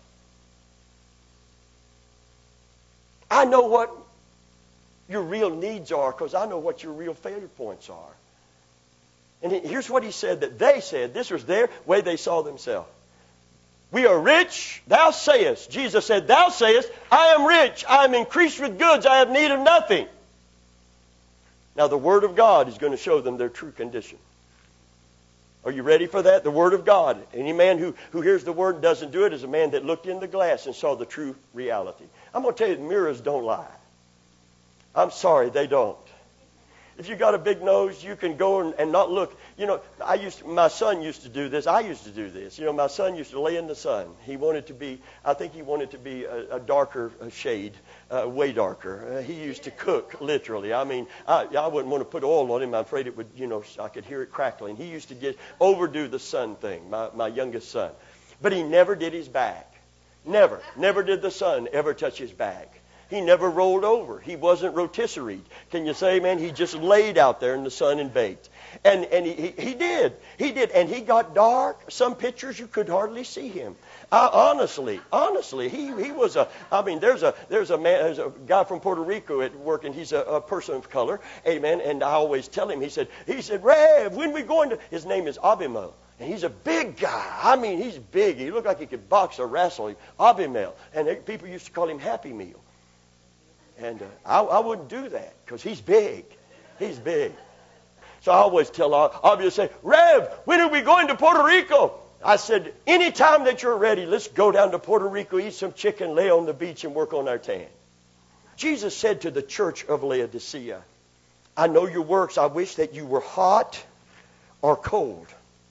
I know what your real needs are because I know what your real failure points are. And here's what he said that they said. This was their way they saw themselves. We are rich, thou sayest. Jesus said, thou sayest, I am rich. I am increased with goods. I have need of nothing. Now the Word of God is going to show them their true condition. Are you ready for that? The Word of God. Any man who, who hears the Word and doesn't do it is a man that looked in the glass and saw the true reality. I'm going to tell you, mirrors don't lie. I'm sorry, they don't. If you got a big nose, you can go and, and not look. You know, I used to, my son used to do this. I used to do this. You know, my son used to lay in the sun. He wanted to be, I think he wanted to be a, a darker shade, uh, way darker. Uh, he used to cook, literally. I mean, I, I wouldn't want to put oil on him. I'm afraid it would, you know, I could hear it crackling. He used to get overdo the sun thing, my, my youngest son. But he never did his back. Never. Never did the sun ever touch his back. He never rolled over. He wasn't rotisserie. Can you say, man? He just laid out there in the sun and baked. And and he, he, he did. He did. And he got dark. Some pictures you could hardly see him. Uh, honestly, honestly, he he was a, I mean, there's a there's a man, there's a guy from Puerto Rico at work, and he's a, a person of color. Amen. And I always tell him, he said, he said, Rev, when we going to, his name is Abimel. And he's a big guy. I mean, he's big. He looked like he could box or wrestle. Abimel. And they, people used to call him Happy Meal. And uh, I, I wouldn't do that because he's big. He's big. So I always tell, I'll just say, Rev, when are we going to Puerto Rico? I said, anytime that you're ready, let's go down to Puerto Rico, eat some chicken, lay on the beach, and work on our tan. Jesus said to the church of Laodicea, I know your works. I wish that you were hot or cold.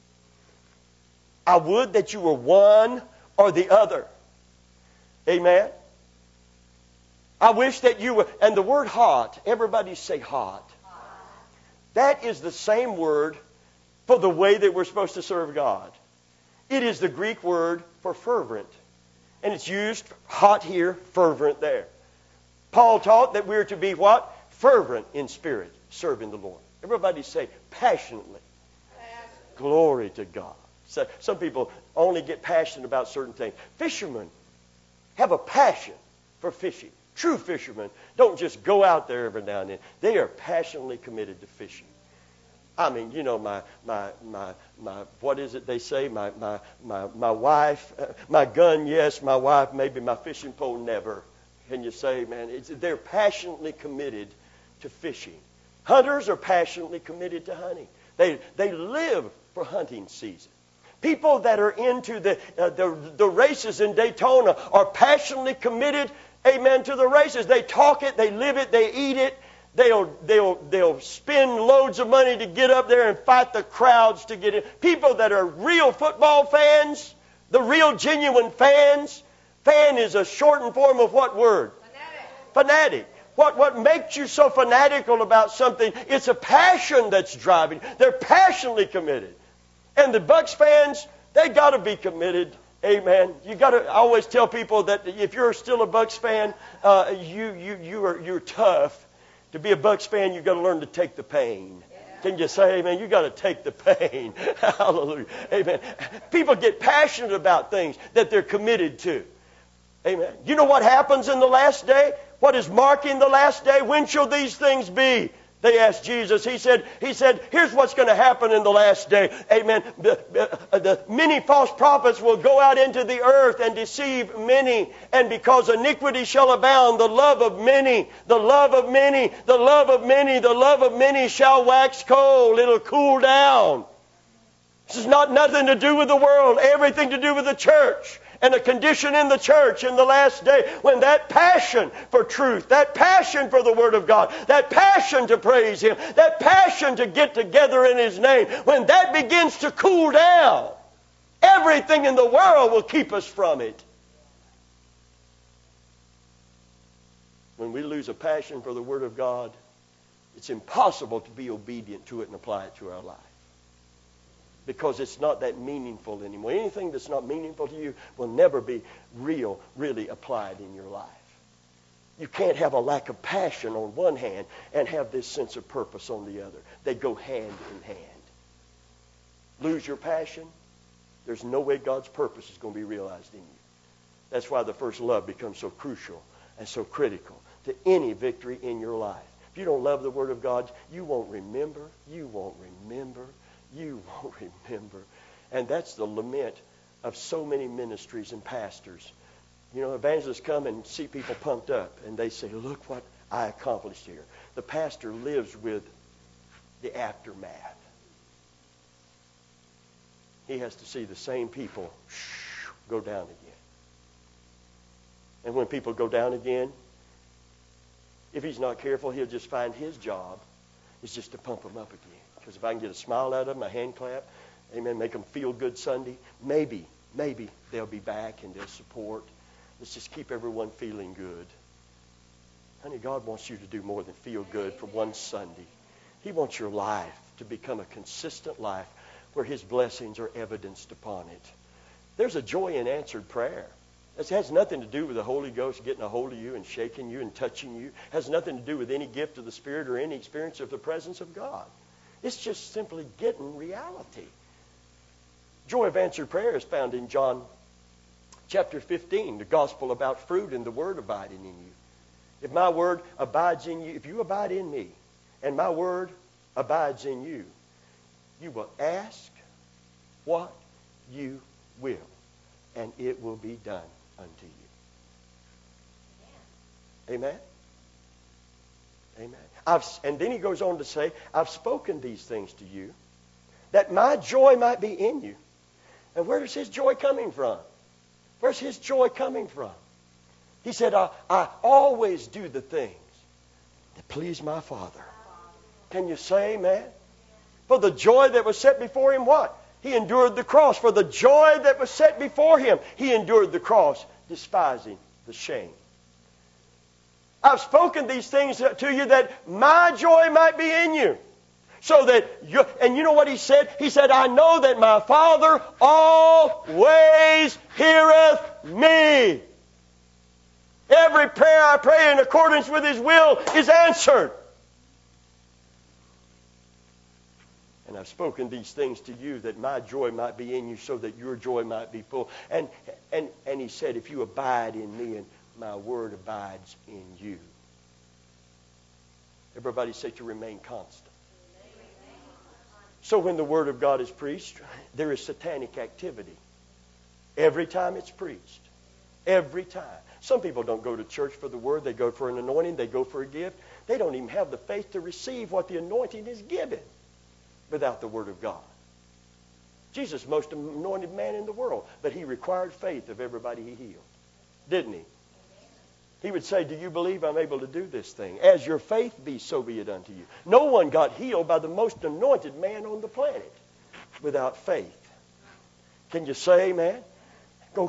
I would that you were one or the other. Amen? I wish that you were, and the word hot, everybody say hot. hot. That is the same word for the way that we're supposed to serve God. It is the Greek word for fervent. And it's used hot here, fervent there. Paul taught that we're to be what? Fervent in spirit, serving the Lord. Everybody say passionately. Passionate. Glory to God. So, some people only get passionate about certain things. Fishermen have a passion for fishing. True fishermen don't just go out there every now and then. They are passionately committed to fishing. I mean, you know, my my my my what is it they say? My my my my wife, uh, my gun, yes. My wife, maybe. My fishing pole, never. Can you say, man? It's, they're passionately committed to fishing. Hunters are passionately committed to hunting. They they live for hunting season. People that are into the uh, the the races in Daytona are passionately committed. Amen, to the races. They talk it, they live it, they eat it. They'll, they'll, they'll spend loads of money to get up there and fight the crowds to get in. People that are real football fans, the real genuine fans. Fan is a shortened form of what word? Fanatic. Fanatic. What, what makes you so fanatical about something? It's a passion that's driving. They're passionately committed. And the Bucks fans, they got to be committed. Amen. You got to. I always tell people that if you're still a Bucks fan, uh, you you you are you're tough. To be a Bucks fan, you've got to learn to take the pain. Can you say amen? You've got to take the pain. Hallelujah. Amen. People get passionate about things that they're committed to. Amen. You know what happens in the last day? What is marking the last day? When shall these things be? They asked Jesus. He said, He said, here's what's going to happen in the last day. Amen. The, the, the many false prophets will go out into the earth and deceive many. And because iniquity shall abound, the love of many, the love of many, the love of many, the love of many shall wax cold. It'll cool down. This is not nothing to do with the world. Everything to do with the church. And a condition in the church in the last day when that passion for truth, that passion for the Word of God, that passion to praise Him, that passion to get together in His name, when that begins to cool down, everything in the world will keep us from it. When we lose a passion for the Word of God, it's impossible to be obedient to it and apply it to our life. Because it's not that meaningful anymore. Anything that's not meaningful to you will never be real, really applied in your life. You can't have a lack of passion on one hand and have this sense of purpose on the other. They go hand in hand. Lose your passion, there's no way God's purpose is going to be realized in you. That's why the first love becomes so crucial and so critical to any victory in your life. If you don't love the Word of God, you won't remember, you won't remember, you won't remember. And that's the lament of so many ministries and pastors. You know, evangelists come and see people pumped up, and they say, look what I accomplished here. The pastor lives with the aftermath. He has to see the same people go down again. And when people go down again, if he's not careful, he'll just find his job is just to pump them up again. Because if I can get a smile out of them, a hand clap, amen, make them feel good Sunday, maybe, maybe they'll be back and they'll support. Let's just keep everyone feeling good. Honey, God wants you to do more than feel good for one Sunday. He wants your life to become a consistent life where His blessings are evidenced upon it. There's a joy in answered prayer. This has nothing to do with the Holy Ghost getting a hold of you and shaking you and touching you. It has nothing to do with any gift of the Spirit or any experience of the presence of God. It's just simply getting reality. Joy of answered prayer is found in John chapter fifteen, the gospel about fruit and the Word abiding in you. If my Word abides in you, if you abide in me, and my Word abides in you, you will ask what you will, and it will be done unto you. Amen? Amen. I've, and then he goes on to say, I've spoken these things to you, that my joy might be in you. And where is His joy coming from? Where's His joy coming from? He said, I, I always do the things that please my Father. Can you say amen? For the joy that was set before Him, what? He endured the cross. For the joy that was set before Him, He endured the cross, despising the shame. I've spoken these things to you that my joy might be in you. So that you, and you know what He said? He said, I know that my Father always heareth me. Every prayer I pray in accordance with His will is answered. And I've spoken these things to you that my joy might be in you so that your joy might be full. And, and, and He said, if you abide in me and my word abides in you. Everybody say to remain constant. So when the Word of God is preached, there is satanic activity. Every time it's preached. Every time. Some people don't go to church for the Word. They go for an anointing. They go for a gift. They don't even have the faith to receive what the anointing is given without the Word of God. Jesus, most anointed man in the world, but He required faith of everybody He healed. Didn't He? He would say, do you believe I'm able to do this thing? As your faith be, so be it unto you. No one got healed by the most anointed man on the planet without faith. Can you say amen? Someday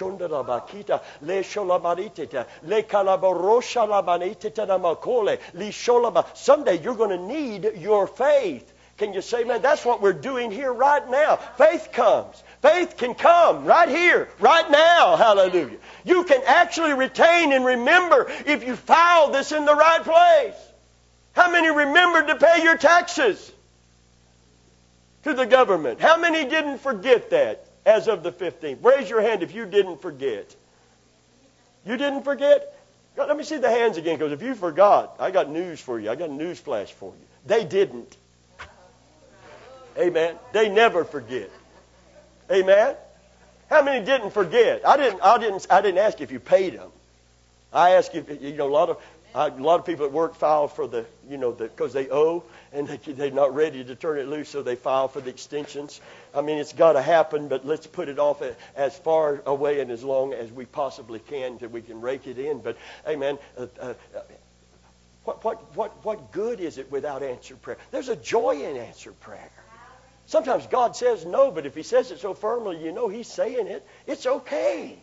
you're going to need your faith. Can you say, man, that's what we're doing here right now. Faith comes. Faith can come right here, right now. Hallelujah. You can actually retain and remember if you file this in the right place. How many remembered to pay your taxes to the government? How many didn't forget that as of the fifteenth? Raise your hand if you didn't forget. You didn't forget? Let me see the hands again, because if you forgot, I got news for you. I got a news flash for you. They didn't. Amen. They never forget. Amen. How many didn't forget? I didn't. I didn't. I didn't ask if you paid them. I asked if you know a lot of a lot of people at work file for the you know the because they owe and they, they're not ready to turn it loose, so they file for the extensions. I mean, it's got to happen, but let's put it off as far away and as long as we possibly can till we can rake it in. But amen. Uh, uh, what what what what good is it without answered prayer? There's a joy in answered prayer. Sometimes God says no, but if He says it so firmly, you know He's saying it. It's okay.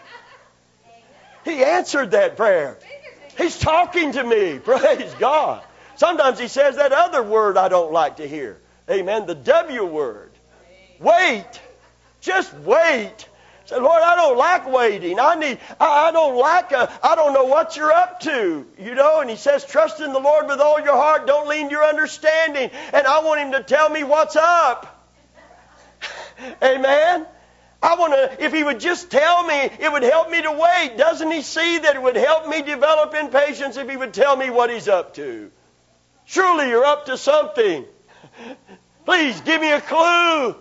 He answered that prayer. He's talking to me. Praise God. Sometimes He says that other word I don't like to hear. Amen. The W word. Wait. Just wait. Say, Lord, I don't like waiting. I need. I, I don't like. A, I don't know what you're up to. You know. And He says, trust in the Lord with all your heart. Don't lean to your understanding. And I want Him to tell me what's up. Amen. I want to. If He would just tell me, it would help me to wait. Doesn't He see that it would help me develop in patience if He would tell me what He's up to? Surely you're up to something. Please give me a clue.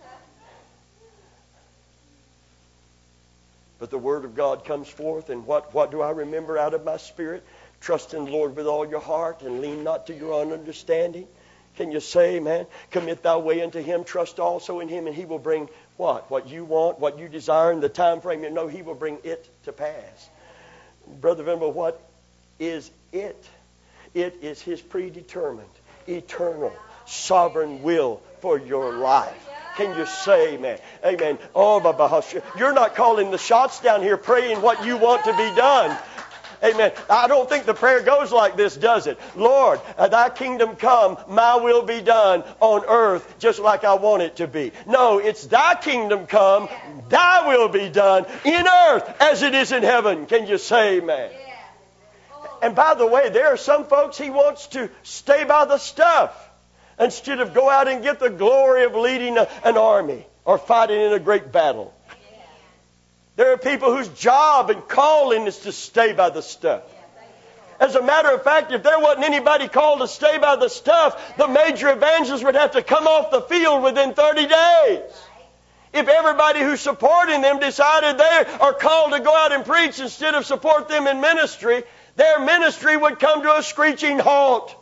But the Word of God comes forth, and what, what do I remember out of my spirit? Trust in the Lord with all your heart, and lean not to your own understanding. Can you say, man, commit thy way unto Him, trust also in Him, and He will bring what? What you want, what you desire in the time frame you know, He will bring it to pass. Brother Venable, what is it? It is His predetermined, eternal, sovereign will for your life. Can you say amen? Amen. Oh, Baba, you're not calling the shots down here praying what you want to be done. Amen. I don't think the prayer goes like this, does it? Lord, thy kingdom come, my will be done on earth just like I want it to be. No, it's thy kingdom come, thy will be done in earth as it is in heaven. Can you say amen? And by the way, there are some folks He wants to stay by the stuff instead of go out and get the glory of leading a, an army or fighting in a great battle. There are people whose job and calling is to stay by the stuff. As a matter of fact, if there wasn't anybody called to stay by the stuff, the major evangelists would have to come off the field within thirty days. If everybody who's supporting them decided they are called to go out and preach instead of support them in ministry, their ministry would come to a screeching halt.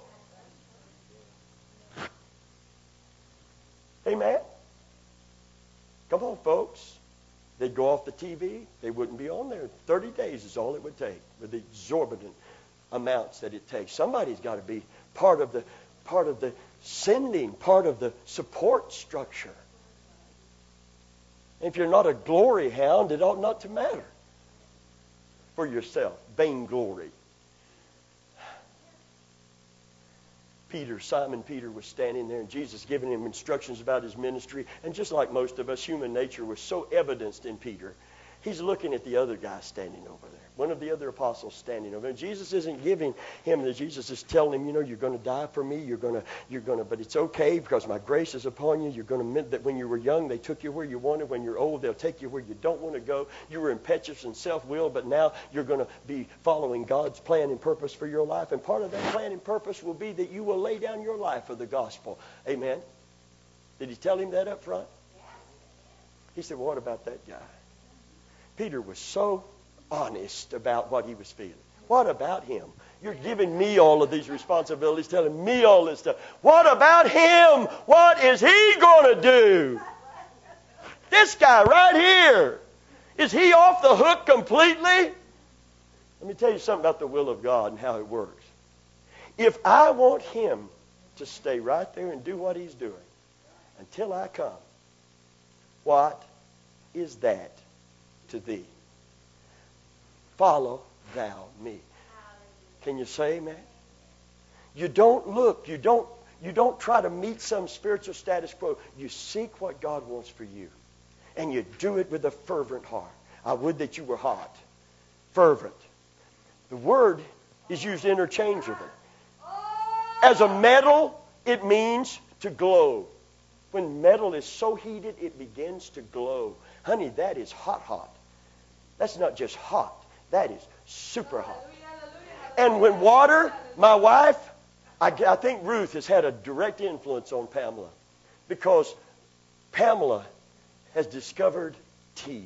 Amen? Come on, folks. They'd go off the T V. They wouldn't be on there. thirty days is all it would take with the exorbitant amounts that it takes. Somebody's got to be part of the part of the sending, part of the support structure. If you're not a glory hound, it ought not to matter for yourself. Vainglory. Peter, Simon Peter was standing there, and Jesus giving him instructions about his ministry. And just like most of us, human nature was so evidenced in Peter. He's looking at the other guy standing over there. One of the other apostles standing over there. And Jesus isn't giving him the Jesus is telling him, you know, you're going to die for me. You're going to, you're going to, but it's okay because my grace is upon you. You're going to admit that when you were young, they took you where you wanted. When you're old, they'll take you where you don't want to go. You were impetuous and self-willed, but now you're going to be following God's plan and purpose for your life. And part of that plan and purpose will be that you will lay down your life for the gospel. Amen. Did he tell him that up front? He said, well, what about that guy? Peter was so honest about what he was feeling. What about him? You're giving me all of these responsibilities, telling me all this stuff. What about him? What is he going to do? This guy right here, is he off the hook completely? Let me tell you something about the will of God and how it works. If I want him to stay right there and do what he's doing until I come, what is that to thee? Follow thou me. Can you say amen? You don't look, you don't, you don't try to meet some spiritual status quo. You seek what God wants for you. And you do it with a fervent heart. I would that you were hot. Fervent. The word is used interchangeably. As a metal, it means to glow. When metal is so heated, it begins to glow. Honey, that is hot, hot. That's not just hot. That is super hot. And when water, my wife, I, I think Ruth has had a direct influence on Pamela. Because Pamela has discovered tea.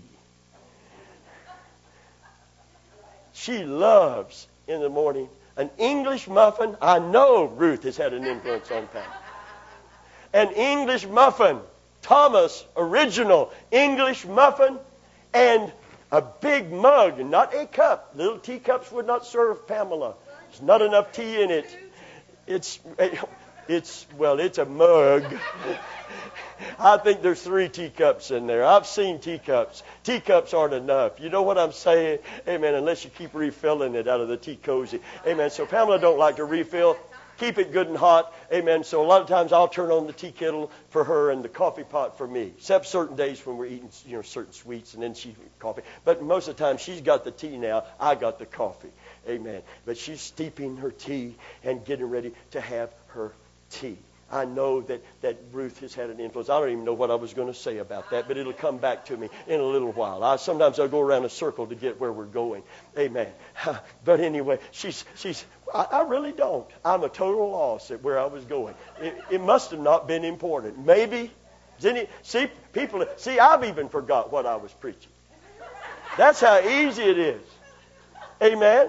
She loves, in the morning, an English muffin. I know Ruth has had an influence on Pamela. An English muffin. Thomas, original English muffin. And a big mug, not a cup. Little teacups would not serve Pamela. There's not enough tea in it. It's, it's well, it's a mug. I think there's three teacups in there. I've seen teacups. Teacups aren't enough. You know what I'm saying? Amen. Unless you keep refilling it out of the tea cozy. Amen. So Pamela don't like to refill. Keep it good and hot. Amen. So a lot of times I'll turn on the tea kettle for her and the coffee pot for me. Except certain days when we're eating, you know, certain sweets and then she coffee. But most of the time she's got the tea now. I got the coffee. Amen. But she's steeping her tea and getting ready to have her tea. I know that, that Ruth has had an influence. I don't even know what I was going to say about that, but it'll come back to me in a little while. I, sometimes I'll go around a circle to get where we're going. Amen. But anyway, she's she's. I, I really don't. I'm a total loss at where I was going. It, it must have not been important. Maybe. Any, see, people. See, I've even forgot what I was preaching. That's how easy it is. Amen.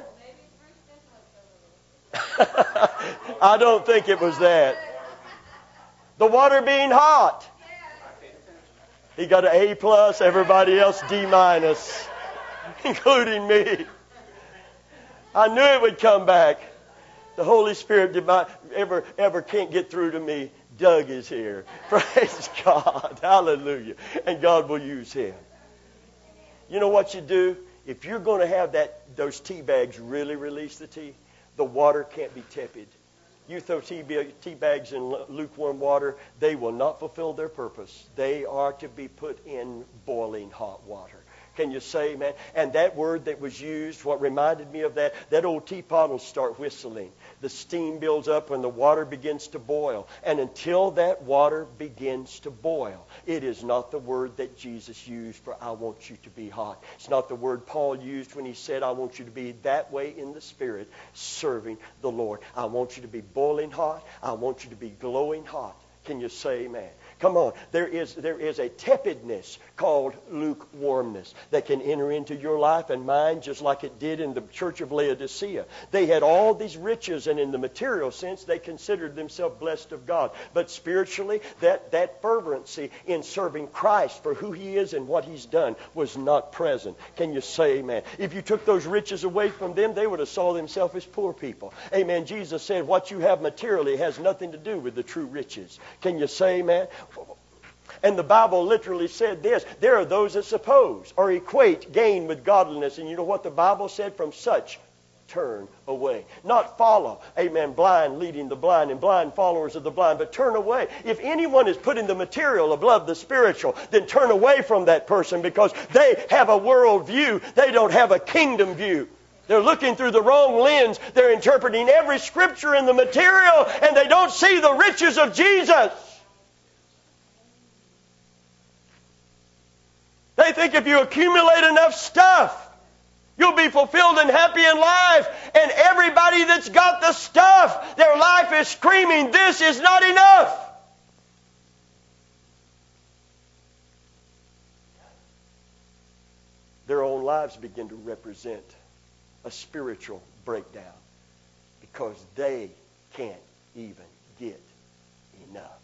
I don't think it was that. The water being hot. He got an A plus, everybody else D minus, including me. I knew it would come back. The Holy Spirit did not ever, ever can't get through to me. Doug is here. Praise God. Hallelujah. And God will use him. You know what you do? If you're going to have that, those tea bags really release the tea, the water can't be tepid. You throw tea, tea bags in lukewarm water, they will not fulfill their purpose. They are to be put in boiling hot water. Can you say, man? And that word that was used, what reminded me of that, that old teapot will start whistling. The steam builds up when the water begins to boil. And until that water begins to boil, it is not the word that Jesus used for I want you to be hot. It's not the word Paul used when he said I want you to be that way in the Spirit, serving the Lord. I want you to be boiling hot. I want you to be glowing hot. Can you say amen? Come on. There is, there is a tepidness called lukewarmness that can enter into your life and mine just like it did in the church of Laodicea. They had all these riches, and in the material sense they considered themselves blessed of God. But spiritually, that, that fervency in serving Christ for who He is and what He's done was not present. Can you say amen? If you took those riches away from them, they would have saw themselves as poor people. Amen. Jesus said what you have materially has nothing to do with the true riches. Can you say amen? And the Bible literally said this. There are those that suppose or equate gain with godliness. And you know what the Bible said? From such turn away. Not follow. Amen. Blind leading the blind and blind followers of the blind. But turn away. If anyone is putting the material above the spiritual, then turn away from that person because they have a world view. They don't have a kingdom view. They're looking through the wrong lens. They're interpreting every scripture in the material and they don't see the riches of Jesus. They think if you accumulate enough stuff, you'll be fulfilled and happy in life. And everybody that's got the stuff, their life is screaming, this is not enough. Their own lives begin to represent a spiritual breakdown because they can't even get enough.